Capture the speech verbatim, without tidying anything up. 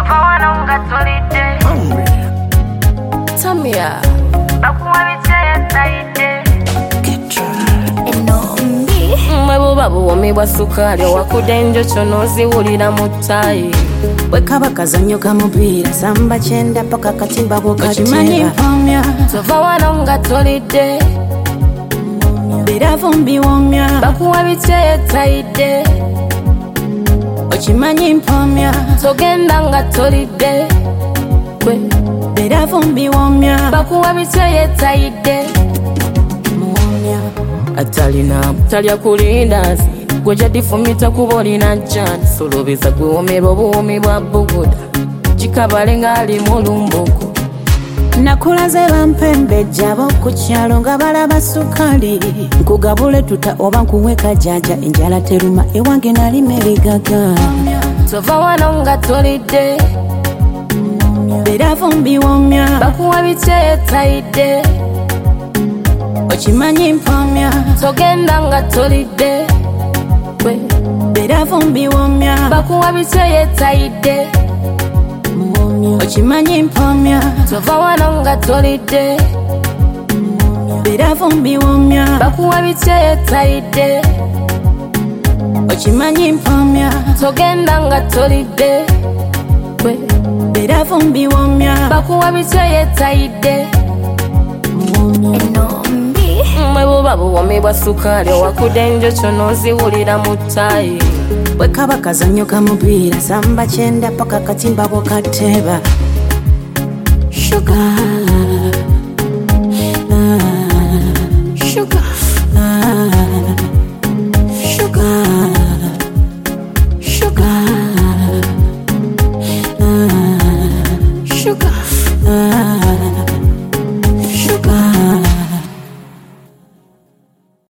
tova wano nga tolidde Tamia bakuwa bikyeye sayidde enombi mwe buba buwomi bwa sukali owakudde enjoco n'oziwulira mu ttayi bwe kaba kazannyo ka mupiira samba kyenda paka katimba bwokakimanyi mpomya tova wano nga tolidde biravu mbiwomya bakuwa bikyeye tayidde okimanyi mpomya togenda nga tolidde gwe biravu mbiwomya bakuwa bikyeye tayidde muwomya atalina talya kulindazi gwe jadifumita kuba olina jani solobiza gwewomerwa obuwomi bwa buguda kikabale ng'ali mu lumbuku nakulaze bampembejja ab'oku kyalo nga balaba sukali nkugabule tuta oba nkuwe kajaja enjala teruma ewange nalima ebigaga tova wano nga tolidde biravu mbiwomya bakuwa bikyeye tayidde okimanyi mpomya togenda nga tolidde gwe biravu mbiwomya bakuwa bikyeye tayidde muwomya okimanyi mpomya tova wano nga tolidde biravu mbiwomya bakuwa bikyeye tayidde okimanyi mpomya togenda nga tolidde gwe biravu mbiwomya bakuwa bikyeye tayidde muwomya enombi mwe buba buwomi bwa sukali owakudde enjoco n'oziwulira mu ttayi bwe kaba kazannyo ka mupiira samba kyenda paka katimba bwokateba sugar sugar sugar sugar sugar